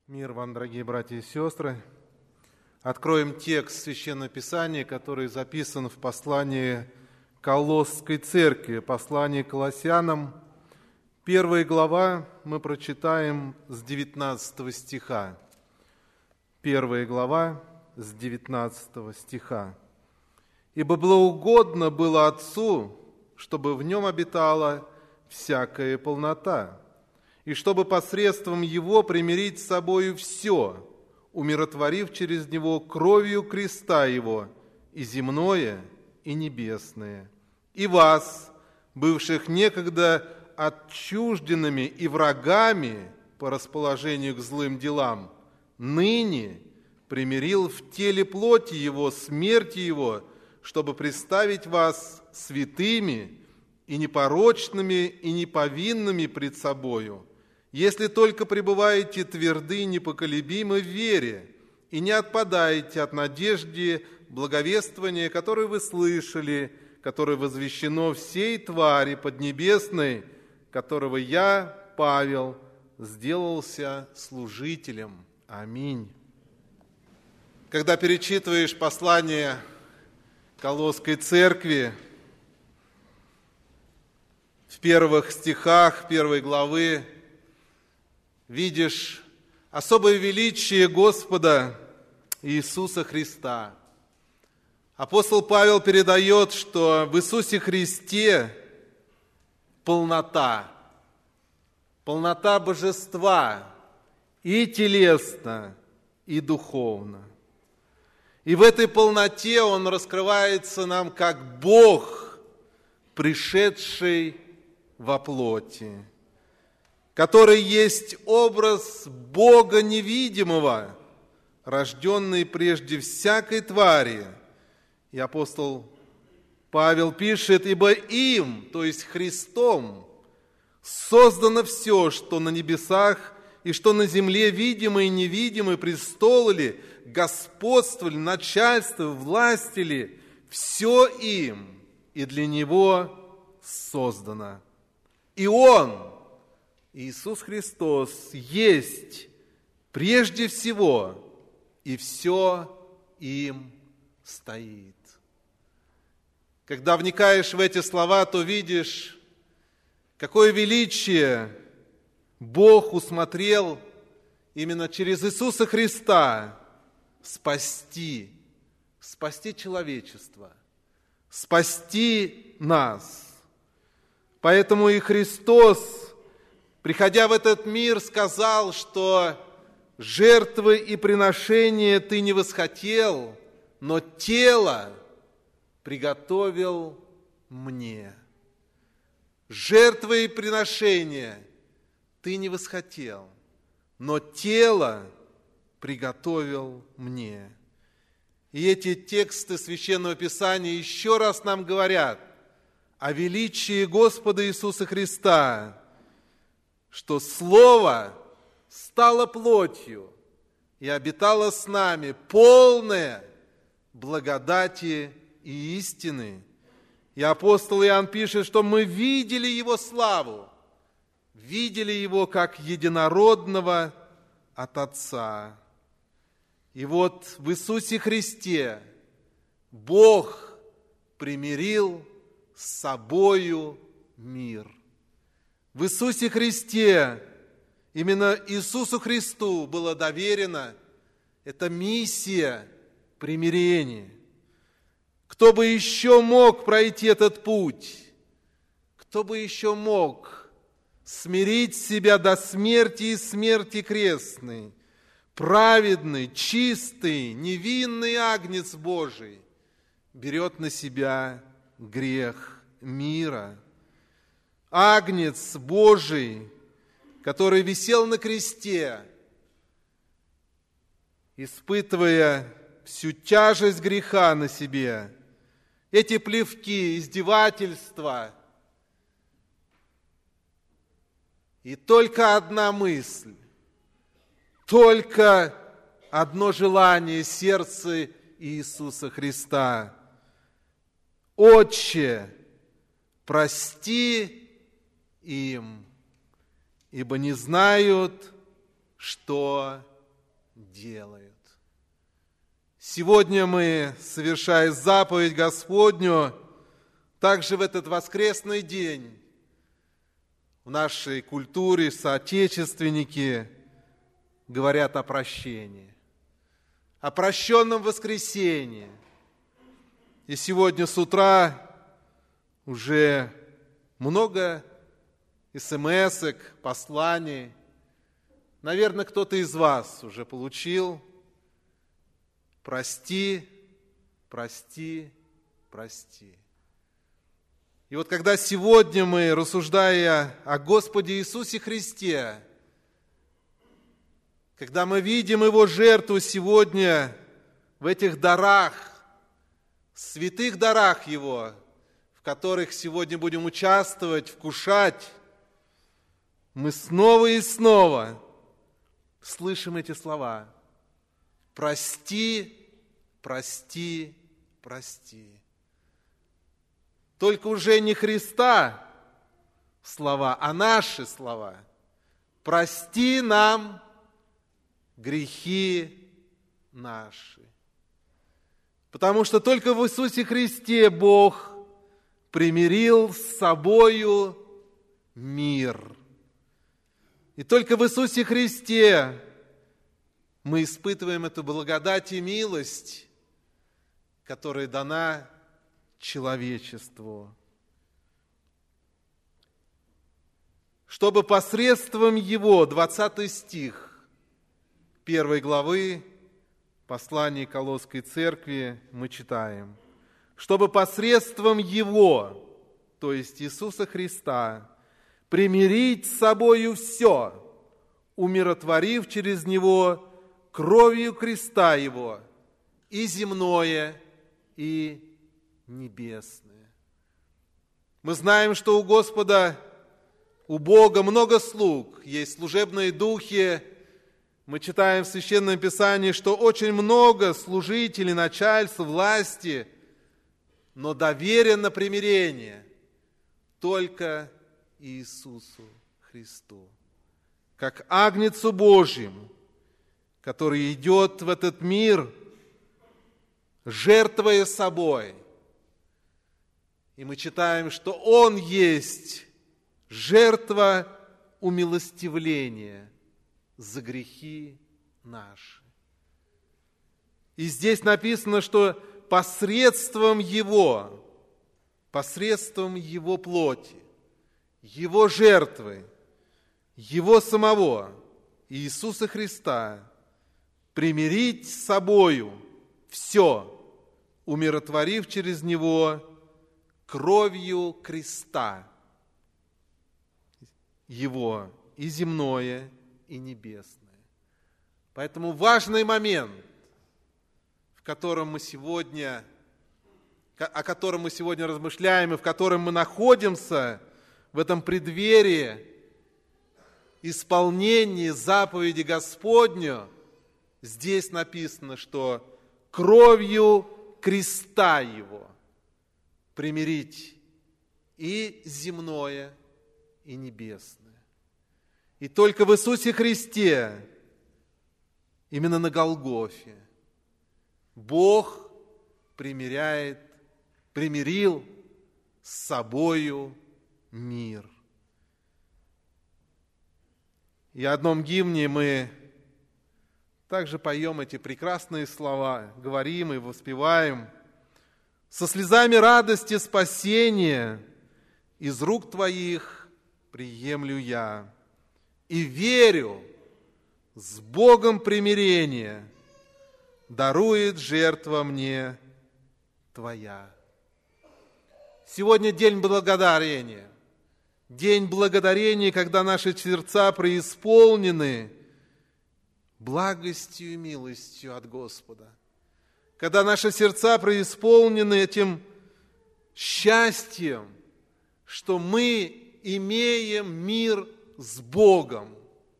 Мир вам, дорогие братья и сестры. Откроем текст Священного Писания, который записан в послании Колосской церкви, послании к Колоссянам. 1 глава мы прочитаем с 19 стиха. 1 глава с 19 стиха. «Ибо благоугодно было Отцу, чтобы в нем обитала всякая полнота, и чтобы посредством Его примирить с собою все, умиротворив через Него кровью креста Его и земное, и небесное, и вас, бывших некогда отчужденными и врагами по расположению к злым делам, ныне примирил в теле плоти Его, смерти Его, чтобы представить вас святыми и непорочными и неповинными пред собою, если только пребываете тверды и непоколебимы в вере и не отпадаете от надежды благовествования, которое вы слышали, которое возвещено всей твари поднебесной, которого я, Павел, сделался служителем». Аминь. Когда перечитываешь послание Колосской церкви, в первых стихах 1 главы видишь особое величие Господа Иисуса Христа. Апостол Павел передает, что в Иисусе Христе полнота божества и телесно, и духовно. И в этой полноте Он раскрывается нам как Бог, пришедший во плоти, который есть образ Бога невидимого, рожденный прежде всякой твари. И апостол Павел пишет: «Ибо им, то есть Христом, создано все, что на небесах и что на земле, видимое и невидимое, престолы ли, господство ли, начальство, власти ли, все им, и для Него создано. И Он, Иисус Христос, есть прежде всего, и все им стоит». Когда вникаешь в эти слова, то видишь, какое величие Бог усмотрел именно через Иисуса Христа спасти человечество, спасти нас. Поэтому и Христос, приходя в этот мир, сказал, что жертвы и приношения ты не восхотел, но тело приготовил мне. Жертвы и приношения ты не восхотел, но тело приготовил мне. И эти тексты Священного Писания еще раз нам говорят о величии Господа Иисуса Христа, что Слово стало плотью и обитало с нами, полное благодати и истины. И апостол Иоанн пишет, что мы видели Его славу, видели Его как единородного от Отца. И вот в Иисусе Христе Бог примирил с собою мир. В Иисусе Христе, именно Иисусу Христу было доверено эта миссия примирения. Кто бы еще мог пройти этот путь? Кто бы еще мог смирить себя до смерти и смерти крестной? Праведный, чистый, невинный Агнец Божий берет на себя грех мира. Агнец Божий, который висел на кресте, испытывая всю тяжесть греха на себе, эти плевки, издевательства, и только одна мысль, только одно желание сердца Иисуса Христа: «Отче, прости им, ибо не знают, что делают. Сегодня мы, совершая заповедь Господню, также в этот воскресный день в нашей культуре соотечественники говорят о прощении, о прощенном воскресении. И сегодня с утра уже много смс-ок, посланий. Наверное, кто-то из вас уже получил: прости, прости, прости. И вот когда сегодня мы, рассуждая о Господе Иисусе Христе, когда мы видим Его жертву сегодня в этих дарах, святых дарах Его, в которых сегодня будем участвовать, вкушать, мы снова и снова слышим эти слова: прости, прости, прости. Только уже не Христа слова, а наши слова. Прости нам грехи наши. Потому что только в Иисусе Христе Бог примирил с собою мир. И только в Иисусе Христе мы испытываем эту благодать и милость, которая дана человечеству. Чтобы посредством Его, 20 стих 1 главы послания Колосской церкви мы читаем, чтобы посредством Его, то есть Иисуса Христа, примирить с собою все, умиротворив через Него кровью креста Его и земное, и небесное. Мы знаем, что у Господа, у Бога много слуг, есть служебные духи. Мы читаем в Священном Писании, что очень много служителей, начальств, власти, но доверено примирение только Иисусу Христу, как Агнцу Божьему, который идет в этот мир, жертвуя собой. И мы читаем, что Он есть жертва умилостивления за грехи наши. И здесь написано, что посредством Его плоти, Его жертвы, Его самого, Иисуса Христа, примирить с собою все, умиротворив через Него кровью креста Его и земное, и небесное. Поэтому важный момент, о котором мы сегодня размышляем, и в котором мы находимся в этом преддверии исполнения заповеди Господню, здесь написано, что кровью креста Его примирить и земное, и небесное. И только в Иисусе Христе, именно на Голгофе, Бог примирил с собою мир. И в одном гимне мы также поем эти прекрасные слова, говорим и воспеваем: «Со слезами радости спасения из рук Твоих приемлю я, и верю, с Богом примирение дарует жертва мне Твоя». Сегодня день благодарения. День благодарения, когда наши сердца преисполнены благостью и милостью от Господа. Когда наши сердца преисполнены этим счастьем, что мы имеем мир с Богом.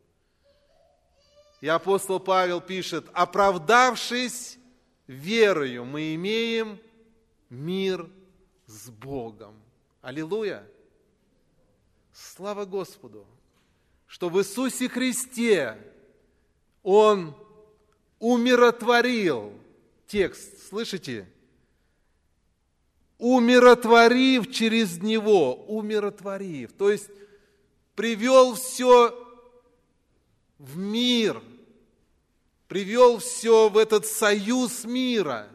И апостол Павел пишет: оправдавшись верою, мы имеем мир с Богом. Аллилуйя! Слава Господу, что в Иисусе Христе Он умиротворил. Текст, слышите? Умиротворив через Него, умиротворив. То есть привел все в мир, привел все в этот союз мира.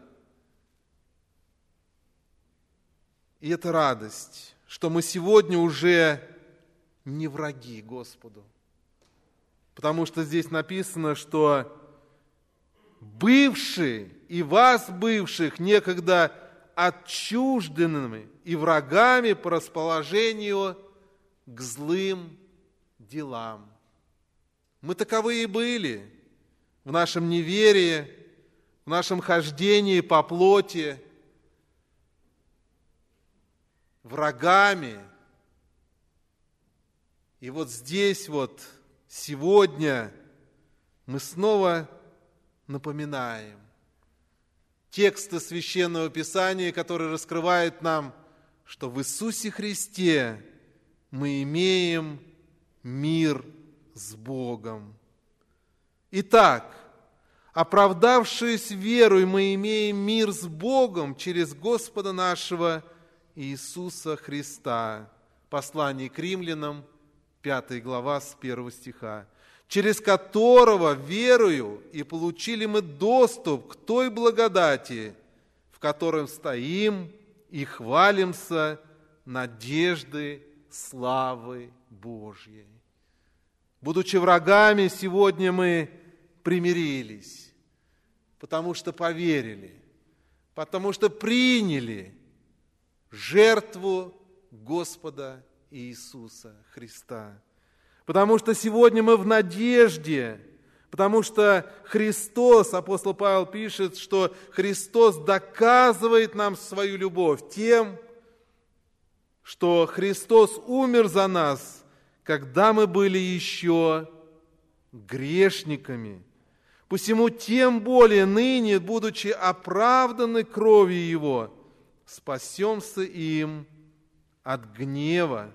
И это радость, что мы сегодня уже не враги Господу. Потому что здесь написано, что бывшие и вас, бывших, некогда отчужденными и врагами по расположению к злым делам. Мы таковы и были в нашем неверии, в нашем хождении по плоти, врагами. И вот здесь вот сегодня мы снова напоминаем тексты Священного Писания, которые раскрывают нам, что в Иисусе Христе мы имеем мир с Богом. Итак, оправдавшись верой, мы имеем мир с Богом через Господа нашего Иисуса Христа. Послание к Римлянам, 5 глава, с 1 стиха. Через которого, верою, и получили мы доступ к той благодати, в котором стоим и хвалимся надежды славы Божьей. Будучи врагами, сегодня мы примирились, потому что поверили, потому что приняли жертву Господа Иисуса Христа. Потому что сегодня мы в надежде, потому что Христос, апостол Павел пишет, что Христос доказывает нам свою любовь тем, что Христос умер за нас, когда мы были еще грешниками. Посему тем более ныне, будучи оправданы кровью Его, спасемся им от гнева.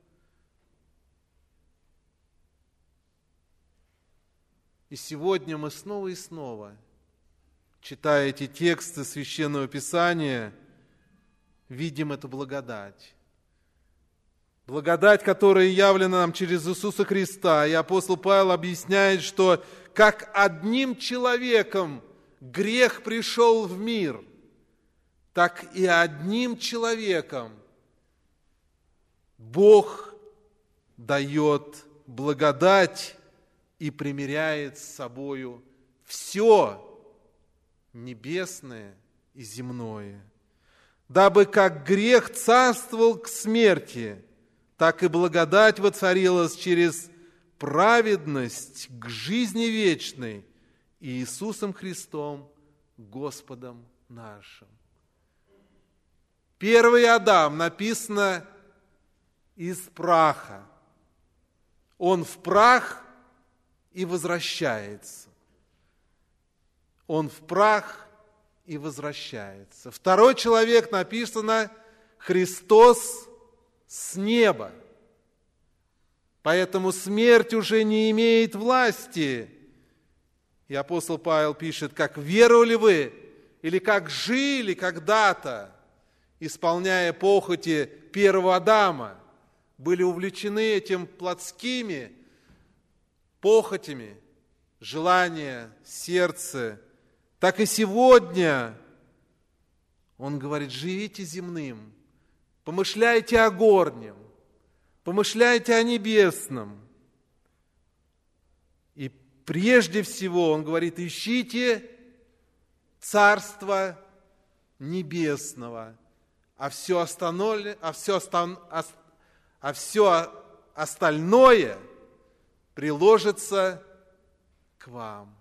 И сегодня мы снова и снова, читая эти тексты Священного Писания, видим эту благодать. Благодать, которая явлена нам через Иисуса Христа. И апостол Павел объясняет, что как одним человеком грех пришел в мир, так и одним человеком Бог дает благодать и примиряет с собою все небесное и земное. Дабы как грех царствовал к смерти, так и благодать воцарилась через праведность к жизни вечной Иисусом Христом, Господом нашим. Первый Адам написано из праха. Он в прах и возвращается. Он в прах и возвращается. Второй человек написано Христос с неба. Поэтому смерть уже не имеет власти. И апостол Павел пишет, как веровали вы, или как жили когда-то, исполняя похоти первого Адама, были увлечены этим плотскими похотями, желания, сердце, так и сегодня он говорит, живите земным, помышляйте о горнем, помышляйте о небесном. И прежде всего он говорит, ищите Царство Небесного, а все остальное приложится к вам.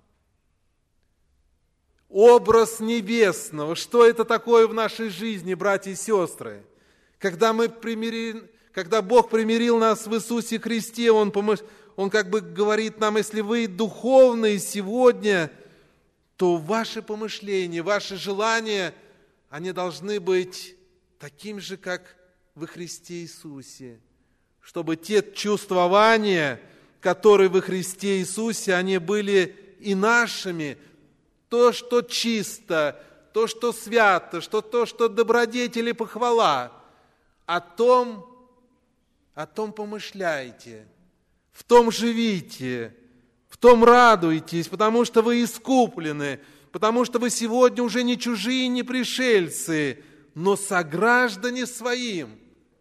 Образ небесного. Что это такое в нашей жизни, братья и сестры? Когда Бог примирил нас в Иисусе Христе, Он как бы говорит нам, если вы духовные сегодня, то ваши помышления, ваши желания, они должны быть таким же, как во Христе Иисусе. Чтобы те чувствования, которые во Христе Иисусе, они были и нашими, то, что чисто, то, что свято, то, что добродетель и похвала. О том помышляйте, в том живите, в том радуйтесь, потому что вы искуплены, потому что вы сегодня уже не чужие, не пришельцы, но сограждане своим,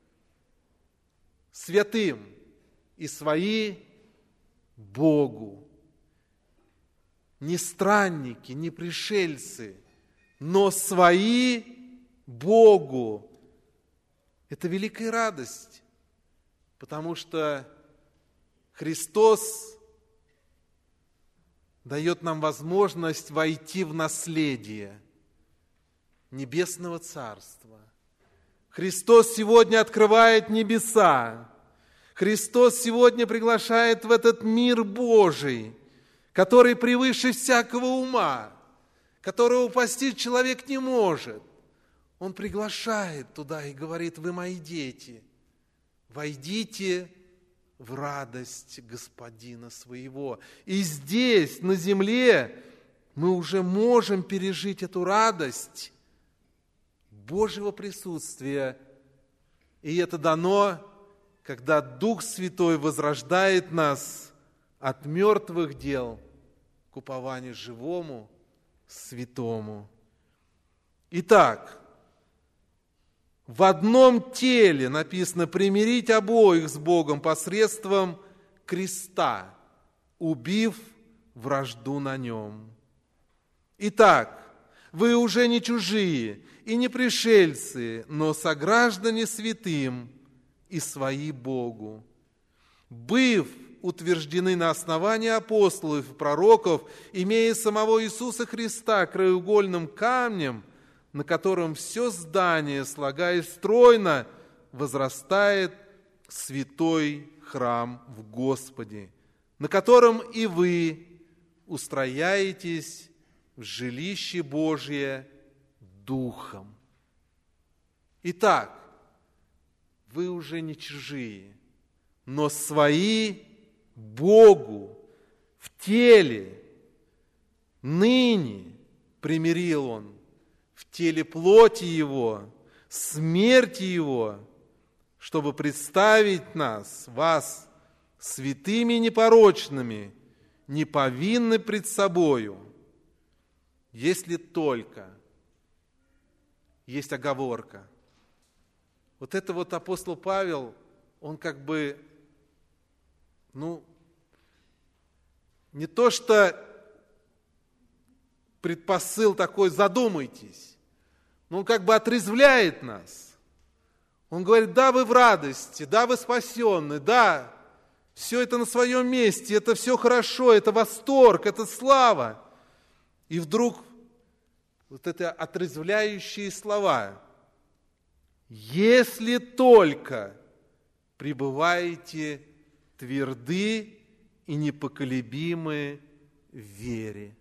святым, и свои Богу. Не странники, не пришельцы, но свои Богу. Это великая радость, потому что Христос дает нам возможность войти в наследие Небесного Царства. Христос сегодня открывает небеса. Христос сегодня приглашает в этот мир Божий, который превыше всякого ума, которого постичь человек не может. Он приглашает туда и говорит: вы мои дети, войдите в радость Господина своего. И здесь, на земле, мы уже можем пережить эту радость Божьего присутствия. И это дано, когда Дух Святой возрождает нас от мертвых дел к упованию живому, святому. Итак, в одном теле написано примирить обоих с Богом посредством креста, убив вражду на нем. Итак, вы уже не чужие и не пришельцы, но сограждане святым и свои Богу, быв утверждены на основании апостолов и пророков, имея самого Иисуса Христа краеугольным камнем, на котором все здание, слагаясь стройно, возрастает святой храм в Господе, на котором и вы устрояетесь в жилище Божие Духом. Итак, вы уже не чужие, но свои Богу в теле. Ныне примирил Он в теле плоти Его, смерти Его, чтобы представить нас, вас, святыми и непорочными, неповинны пред собою, если только есть оговорка. Вот это вот апостол Павел, он как бы, не то что предпосыл такой, задумайтесь, но он как бы отрезвляет нас. Он говорит: да, вы в радости, да, вы спасенны, да, все это на своем месте, это все хорошо, это восторг, это слава. И вдруг вот это отрезвляющие слова: если только пребываете тверды и непоколебимы в вере.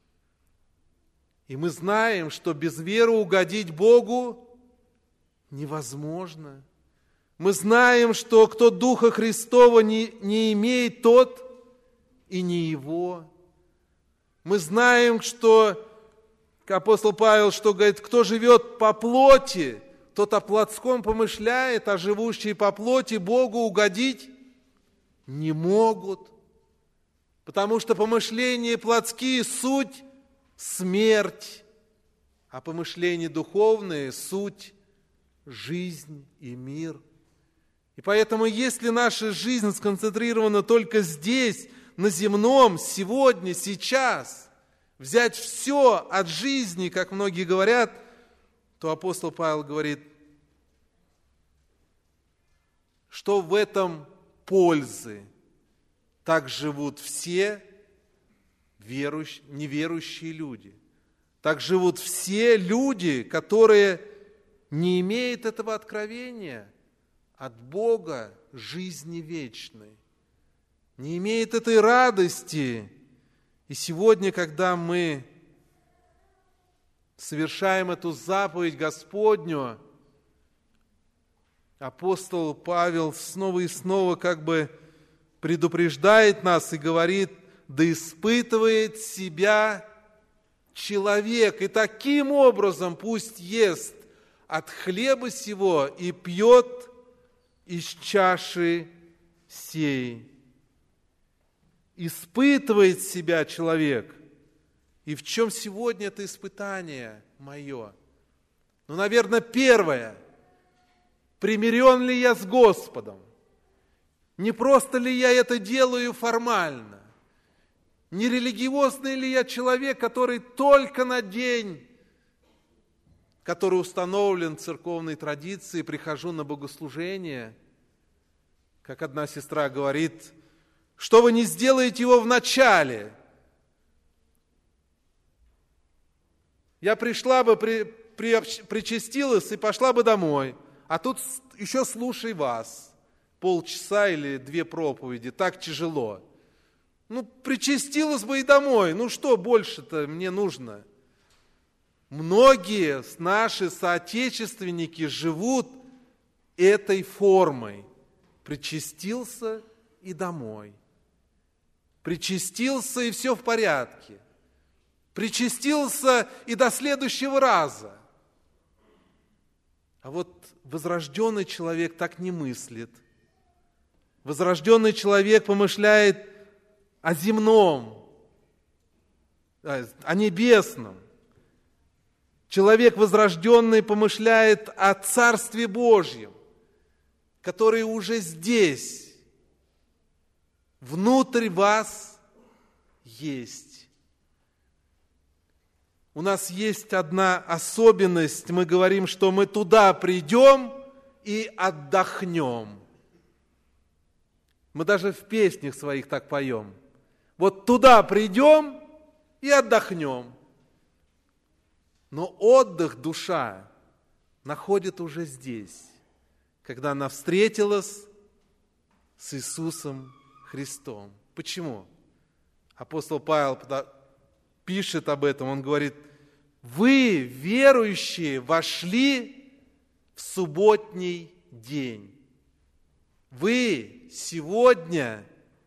И мы знаем, что без веры угодить Богу невозможно. Мы знаем, что кто Духа Христова не имеет, тот и не его. Мы знаем, что, как апостол Павел, что говорит: кто живет по плоти, тот о плотском помышляет, а живущие по плоти Богу угодить не могут. Потому что помышления плотские – суть смерть, а помышления духовные – суть жизнь и мир. И поэтому, если наша жизнь сконцентрирована только здесь, на земном, сегодня, сейчас, взять все от жизни, как многие говорят, то апостол Павел говорит, что в этом пользы. Так живут все неверующие люди. Так живут все люди, которые не имеют этого откровения от Бога жизни вечной, не имеют этой радости. И сегодня, когда мы совершаем эту заповедь Господню, апостол Павел снова и снова как бы предупреждает нас и говорит: да испытывает себя человек, и таким образом пусть ест от хлеба сего и пьет из чаши сей. Испытывает себя человек. И в чем сегодня это испытание мое? Наверное, первое. Примирен ли я с Господом? Не просто ли я это делаю формально? Не религиозный ли я человек, который только на день, который установлен в церковной традиции, прихожу на богослужение? Как одна сестра говорит, что вы не сделаете его в начале? Я пришла бы, причастилась и пошла бы домой, а тут еще слушай вас. Полчаса или 2 проповеди, так тяжело. Причастилась бы и домой, что больше-то мне нужно? Многие наши соотечественники живут этой формой. Причастился и домой. Причастился и все в порядке. Причастился и до следующего раза. А вот возрожденный человек так не мыслит. Возрожденный человек помышляет о земном, о небесном. Человек возрожденный помышляет о Царстве Божьем, которое уже здесь, внутрь вас есть. У нас есть одна особенность. Мы говорим, что мы туда придем и отдохнем. Мы даже в песнях своих так поем. Вот туда придем и отдохнем. Но отдых душа находит уже здесь, когда она встретилась с Иисусом Христом. Почему? Апостол Павел пишет об этом, он говорит, вы, верующие, вошли в субботний день. Вы сегодня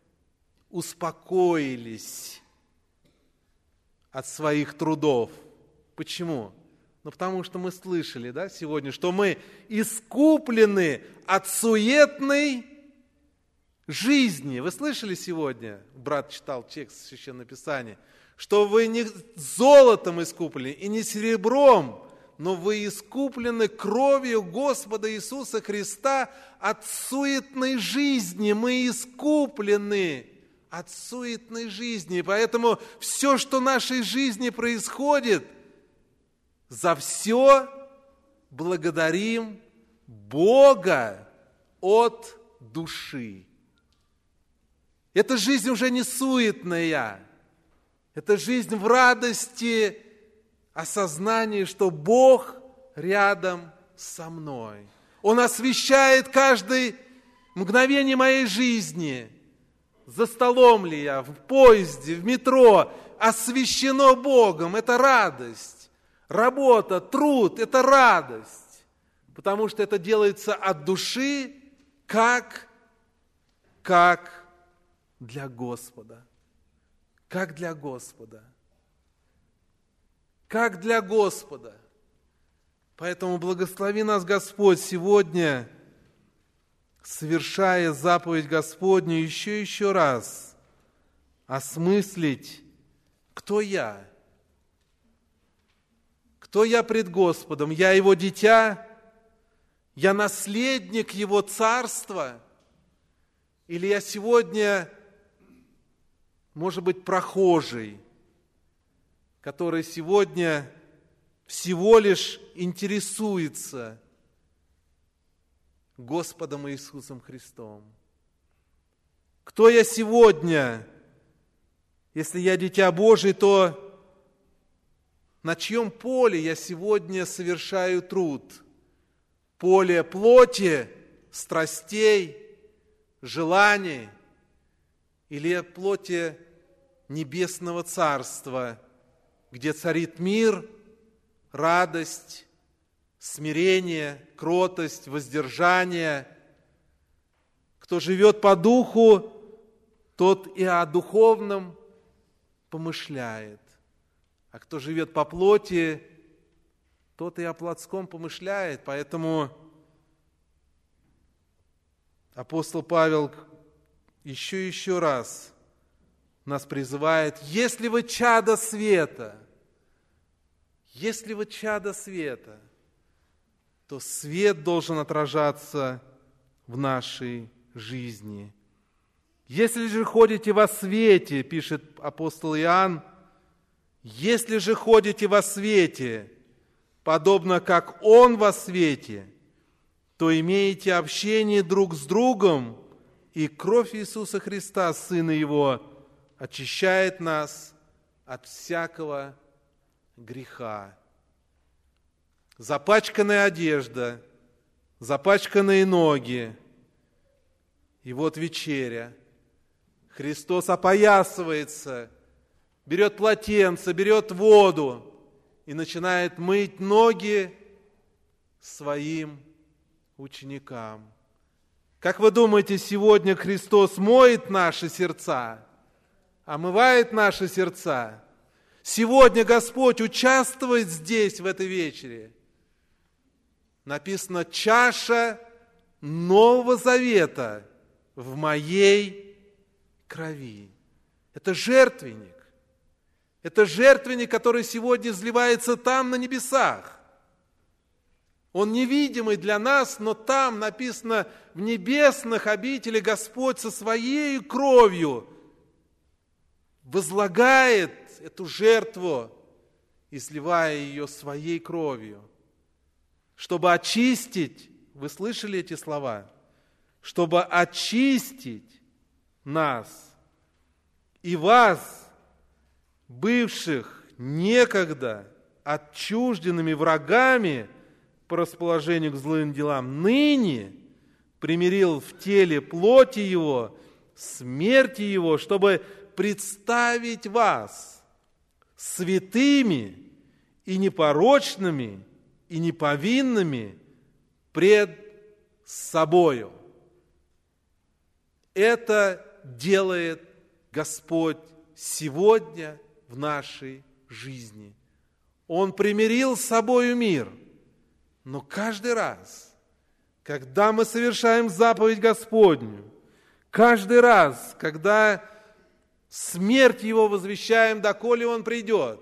успокоились от своих трудов. Почему? Потому что мы слышали, сегодня, что мы искуплены от суетной жизни. Вы слышали сегодня? Брат читал текст Священного Писания, что вы не золотом искуплены и не серебром, но вы искуплены кровью Господа Иисуса Христа от суетной жизни. Мы искуплены от суетной жизни. Поэтому все, что в нашей жизни происходит, за все благодарим Бога от души. Эта жизнь уже не суетная. Это жизнь в радости, осознании, что Бог рядом со мной. Он освещает каждое мгновение моей жизни. За столом ли я, в поезде, в метро, освещено Богом. Это радость. Работа, труд – это радость. Потому что это делается от души, как для Господа. Как для Господа. Как для Господа. Поэтому благослови нас Господь сегодня, совершая заповедь Господню, еще раз осмыслить, кто я. Кто я пред Господом? Я Его дитя? Я наследник Его царства? Или я сегодня, может быть, прохожий, который сегодня всего лишь интересуется Господом Иисусом Христом? Кто я сегодня? Если я дитя Божие, то на чьем поле я сегодня совершаю труд? Поле плоти, страстей, желаний или плоти небесного царства, где царит мир, радость, смирение, кротость, воздержание. Кто живет по духу, тот и о духовном помышляет. А кто живет по плоти, тот и о плотском помышляет. Поэтому апостол Павел еще раз нас призывает: если вы чада света, то свет должен отражаться в нашей жизни. Если же ходите во свете, пишет апостол Иоанн, если же ходите во свете, подобно как Он во свете, то имеете общение друг с другом, и кровь Иисуса Христа, Сына Его, очищает нас от всякого греха. Запачканная одежда, запачканные ноги, и вот вечеря. Христос опоясывается, берет полотенце, берет воду и начинает мыть ноги своим ученикам. Как вы думаете, сегодня Христос моет наши сердца, омывает наши сердца? Сегодня Господь участвует здесь, в этой вечере. Написано: чаша Нового Завета в моей крови. Это жертвенник. Это жертвенник, который сегодня изливается там, на небесах. Он невидимый для нас, но там написано: в небесных обителях Господь со своей кровью возлагает эту жертву, изливая ее своей кровью, чтобы очистить, вы слышали эти слова? Чтобы очистить нас и вас, бывших некогда отчужденными врагами по расположению к злым делам, ныне примирил в теле плоти Его, смерти Его, чтобы представить вас святыми и непорочными и неповинными пред собою. Это делает Господь сегодня в нашей жизни. Он примирил с собою мир. Но каждый раз, когда мы совершаем заповедь Господню, каждый раз, когда смерть Его возвещаем, доколе Он придет,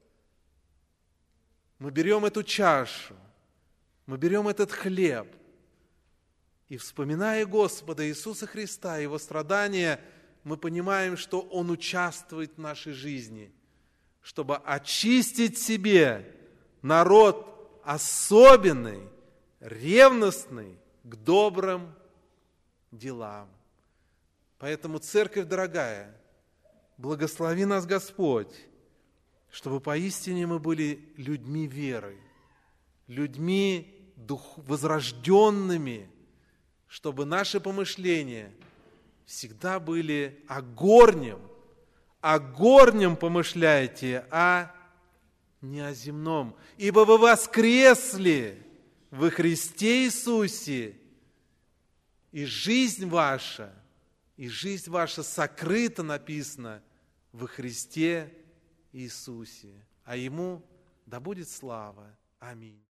мы берем эту чашу, мы берем этот хлеб, и, вспоминая Господа Иисуса Христа, Его страдания, мы понимаем, что Он участвует в нашей жизни, чтобы очистить себе народ особенный, ревностный к добрым делам. Поэтому, церковь дорогая, благослови нас Господь, чтобы поистине мы были людьми веры, людьми возрожденными, чтобы наши помышления всегда были о горнем помышляйте, а не о земном. Ибо вы воскресли во Христе Иисусе, и жизнь ваша сокрыта, написано, во Христе Иисусе. А Ему да будет слава. Аминь.